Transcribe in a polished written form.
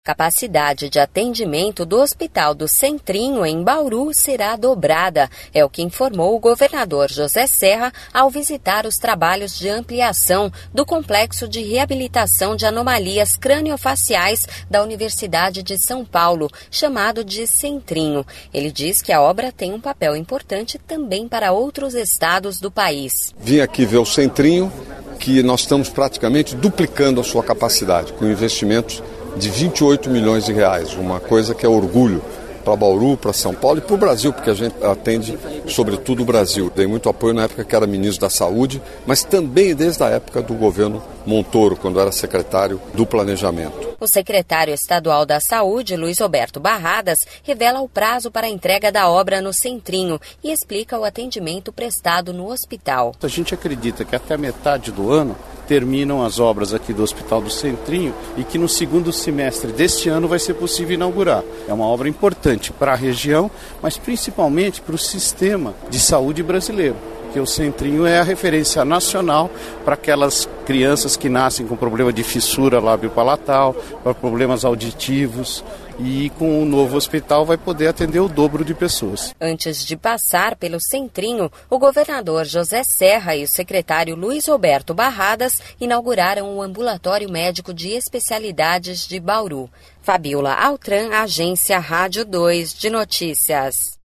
Capacidade de atendimento do Hospital do Centrinho, em Bauru, será dobrada. É o que informou o governador José Serra ao visitar os trabalhos de ampliação do Complexo de Reabilitação de Anomalias Craniofaciais da Universidade de São Paulo, chamado de Centrinho. Ele diz que a obra tem um papel importante também para outros estados do país. Vim aqui ver o Centrinho, que nós estamos praticamente duplicando a sua capacidade, com investimentos de 28 milhões de reais, uma coisa que é orgulho para Bauru, para São Paulo e para o Brasil, porque a gente atende sobretudo o Brasil. Dei muito apoio na época que era ministro da Saúde, mas também desde a época do governo Montoro, quando era secretário do Planejamento. O secretário estadual da Saúde, Luiz Roberto Barradas, revela o prazo para a entrega da obra no Centrinho e explica o atendimento prestado no hospital. A gente acredita que até metade do ano terminam as obras aqui do Hospital do Centrinho e que no segundo semestre deste ano vai ser possível inaugurar. É uma obra importante para a região, mas principalmente para o sistema de saúde brasileiro, porque o Centrinho é a referência nacional para aquelas crianças que nascem com problema de fissura lábio-palatal, para problemas auditivos, e com o novo hospital vai poder atender o dobro de pessoas. Antes de passar pelo Centrinho, o governador José Serra e o secretário Luiz Roberto Barradas inauguraram o Ambulatório Médico de Especialidades de Bauru. Fabiola Altran, Agência Rádio 2 de Notícias.